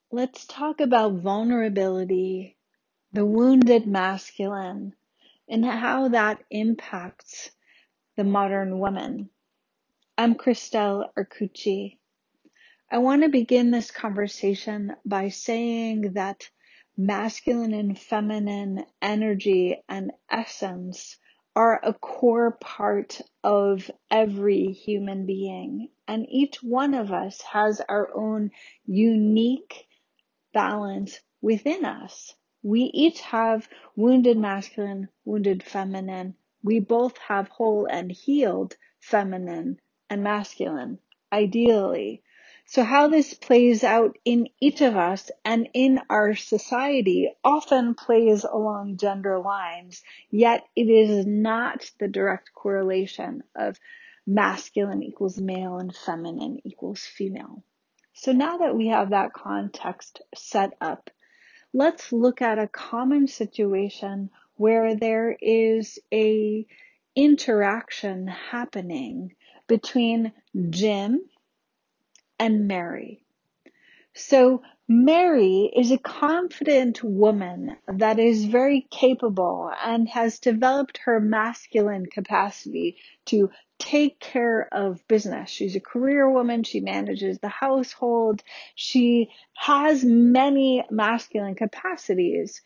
Let's talk about vulnerability, the wounded masculine, and how that impacts the modern woman. I'm Christelle Arcucci. I want to begin this conversation by saying that masculine and feminine energy and essence are a core part of every human being, and each one of us has our own unique balance within us. We each have wounded masculine, wounded feminine. We both have whole and healed feminine and masculine, ideally. So how this plays out in each of us and in our society often plays along gender lines, yet it is not the direct correlation of masculine equals male and feminine equals female. So now that we have that context set up, let's look at a common situation where there is a interaction happening between Jim and Mary. So Mary is a confident woman that is very capable and has developed her masculine capacity to take care of business. She's a career woman. She manages the household. She has many masculine capacities.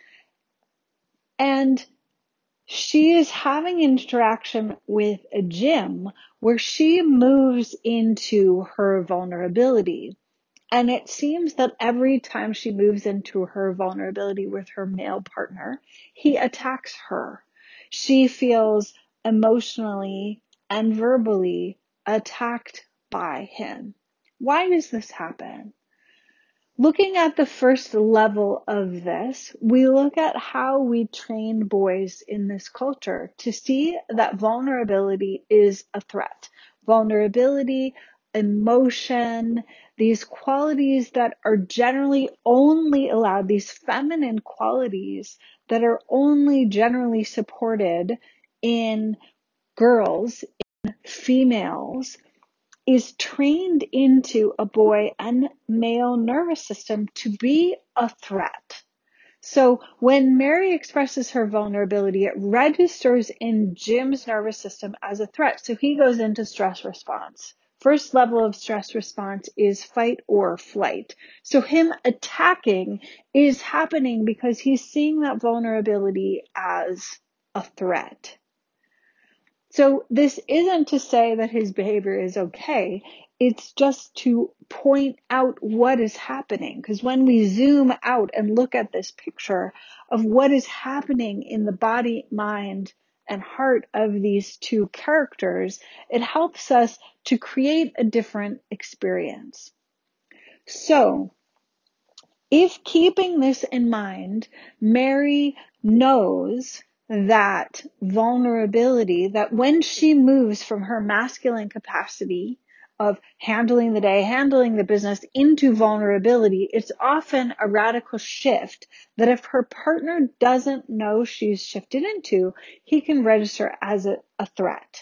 And she is having interaction with a Jim where she moves into her vulnerability. And it seems that every time she moves into her vulnerability with her male partner, he attacks her. She feels emotionally and verbally attacked by him. Why does this happen? Looking at the first level of this, we look at how we train boys in this culture to see that vulnerability is a threat. Vulnerability, emotion, these qualities that are generally only allowed, these feminine qualities that are only generally supported in girls, in females, is trained into a boy and male nervous system to be a threat. So when Mary expresses her vulnerability, it registers in Jim's nervous system as a threat. So he goes into stress response. First level of stress response is fight or flight. So him attacking is happening because he's seeing that vulnerability as a threat. So this isn't to say that his behavior is okay. It's just to point out what is happening. Because when we zoom out and look at this picture of what is happening in the body, mind, and heart of these two characters, it helps us to create a different experience. So if keeping this in mind, Mary knows that vulnerability, that when she moves from her masculine capacity of handling the day, handling the business into vulnerability, it's often a radical shift that if her partner doesn't know she's shifted into, he can register as a threat.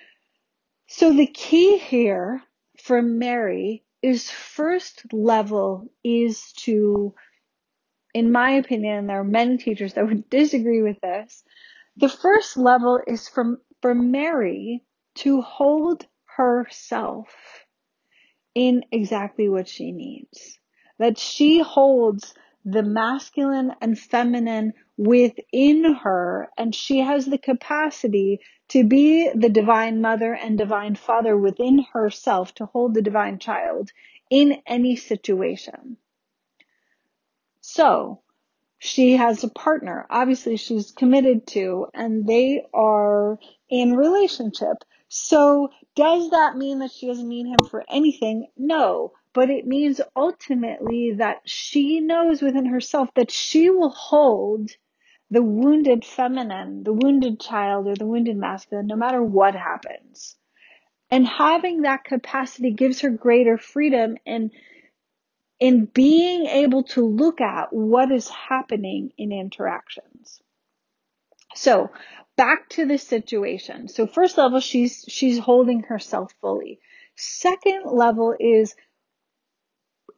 So the key here for Mary is first level is to, in my opinion, there are many teachers that would disagree with this. The first level is for Mary to hold herself in exactly what she needs. That she holds the masculine and feminine within her, and she has the capacity to be the divine mother and divine father within herself, to hold the divine child in any situation. So, she has a partner, obviously she's committed to, and they are in relationship. So does that mean that she doesn't need him for anything? No, but it means ultimately that she knows within herself that she will hold the wounded feminine, the wounded child, or the wounded masculine, no matter what happens. And having that capacity gives her greater freedom in being able to look at what is happening in interactions. So back to the situation. So first level, she's holding herself fully. Second level is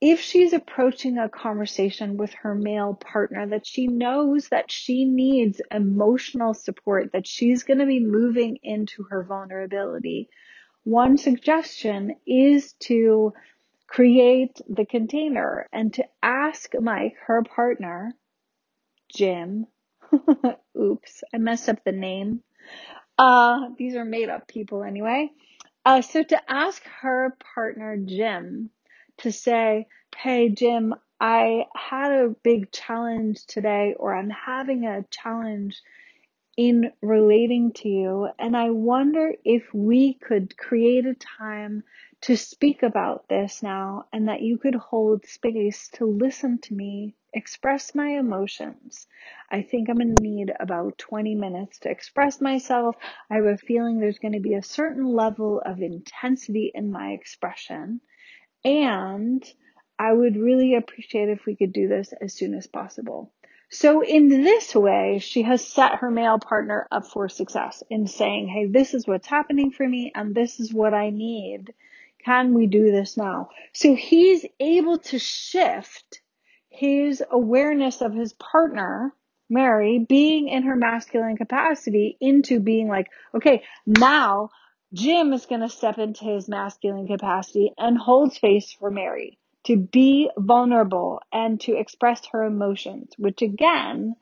if she's approaching a conversation with her male partner that she knows that she needs emotional support, that she's going to be moving into her vulnerability, one suggestion is to create the container and to ask Mike, her partner, Jim, oops, I messed up the name. These are made up people anyway. So to ask her partner, Jim, to say, hey, Jim, I had a big challenge today, or I'm having a challenge in relating to you. And I wonder if we could create a time to speak about this now, and that you could hold space to listen to me express my emotions. I think I'm going to need about 20 minutes to express myself. I have a feeling there's going to be a certain level of intensity in my expression. And I would really appreciate if we could do this as soon as possible. So in this way, she has set her male partner up for success in saying, hey, this is what's happening for me and this is what I need. Can we do this now? So he's able to shift his awareness of his partner, Mary, being in her masculine capacity into being like, okay, now Jim is going to step into his masculine capacity and hold space for Mary to be vulnerable and to express her emotions, which again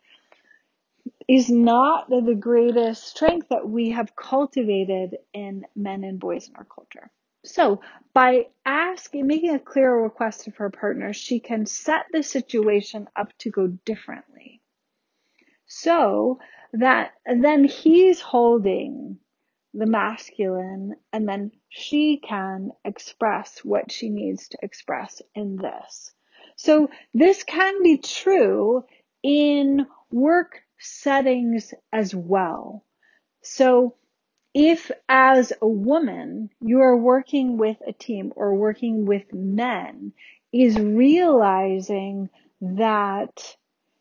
is not the greatest strength that we have cultivated in men and boys in our culture. So by making a clear request of her partner, she can set the situation up to go differently. So that then he's holding the masculine, and then she can express what she needs to express in this. So this can be true in work settings as well. So if as a woman you are working with a team or working with men, is realizing that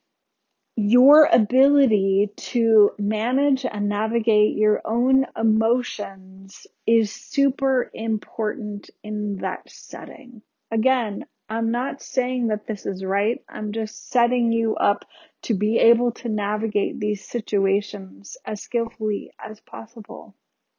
your ability to manage and navigate your own emotions is super important in that setting. Again, I'm not saying that this is right. I'm just setting you up to be able to navigate these situations as skillfully as possible.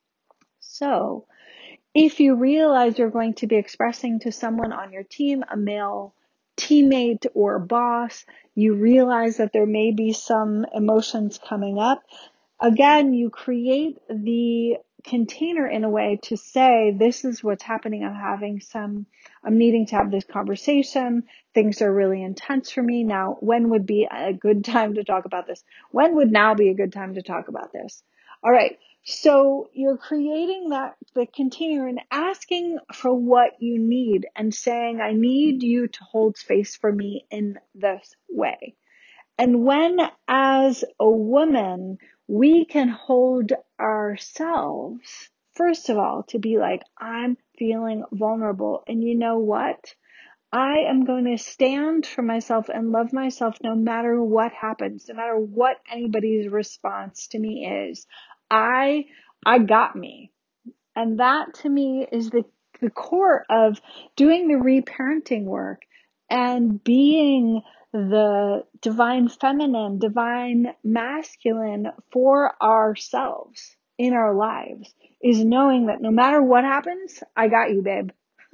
So, if you realize you're going to be expressing to someone on your team, a male teammate or boss, you realize that there may be some emotions coming up. Again, you create the container in a way to say, this is what's happening. I'm needing to have this conversation. Things are really intense for me. Now, when would be a good time to talk about this? When would now be a good time to talk about this? All right. So you're creating the container and asking for what you need and saying, I need you to hold space for me in this way. And when, as a woman, we can hold ourselves, first of all, to be like, I'm feeling vulnerable. And you know what? I am going to stand for myself and love myself no matter what happens, no matter what anybody's response to me is. I got me. And that to me is the core of doing the reparenting work and being the divine feminine, divine masculine for ourselves in our lives, is knowing that no matter what happens, I got you, babe.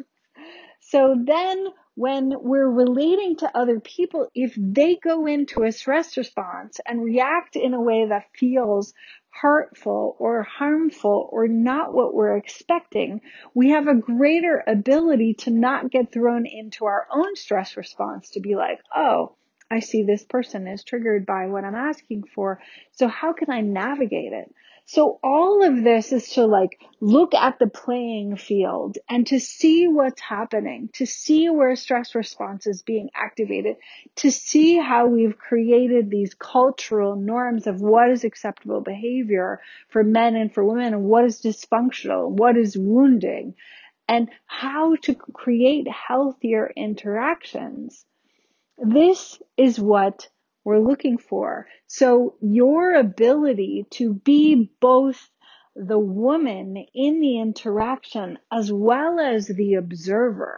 So then when we're relating to other people, if they go into a stress response and react in a way that feels hurtful or harmful or not what we're expecting, we have a greater ability to not get thrown into our own stress response, to be like, oh, I see this person is triggered by what I'm asking for. So how can I navigate it? So all of this is to look at the playing field and to see what's happening, to see where stress response is being activated, to see how we've created these cultural norms of what is acceptable behavior for men and for women, and what is dysfunctional, what is wounding, and how to create healthier interactions. This is what we're looking for. So your ability to be both the woman in the interaction as well as the observer,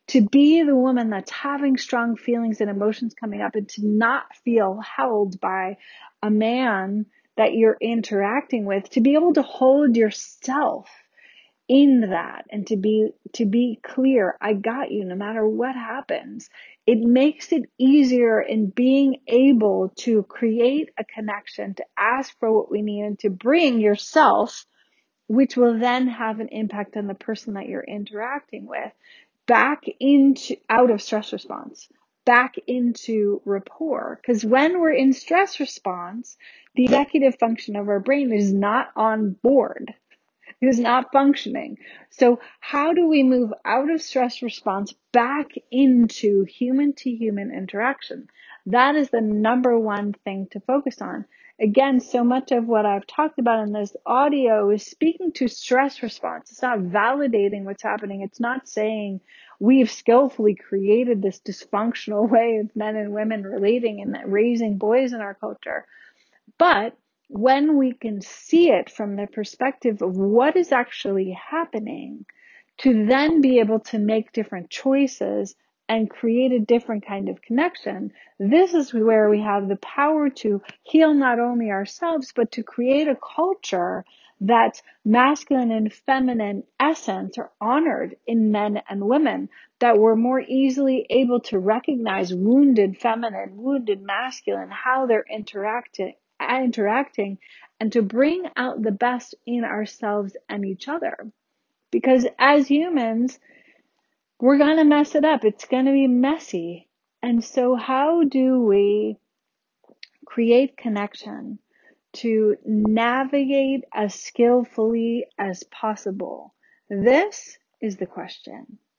to be the woman that's having strong feelings and emotions coming up and to not feel held by a man that you're interacting with, to be able to hold yourself in that and to be clear, I got you no matter what happens. It makes it easier in being able to create a connection, to ask for what we need, and to bring yourself, which will then have an impact on the person that you're interacting with, back into out of stress response, back into rapport. Because when we're in stress response, the executive function of our brain is not on board, is not functioning. So how do we move out of stress response back into human to human interaction? That is the number one thing to focus on. Again, so much of what I've talked about in this audio is speaking to stress response. It's not validating what's happening. It's not saying we've skillfully created this dysfunctional way of men and women relating and raising boys in our culture. But when we can see it from the perspective of what is actually happening, to then be able to make different choices and create a different kind of connection, this is where we have the power to heal not only ourselves, but to create a culture that masculine and feminine essence are honored in men and women, that we're more easily able to recognize wounded feminine, wounded masculine, how they're interacting, and to bring out the best in ourselves and each other. Because as humans, we're going to mess it up. It's going to be messy. And so how do we create connection to navigate as skillfully as possible? This is the question.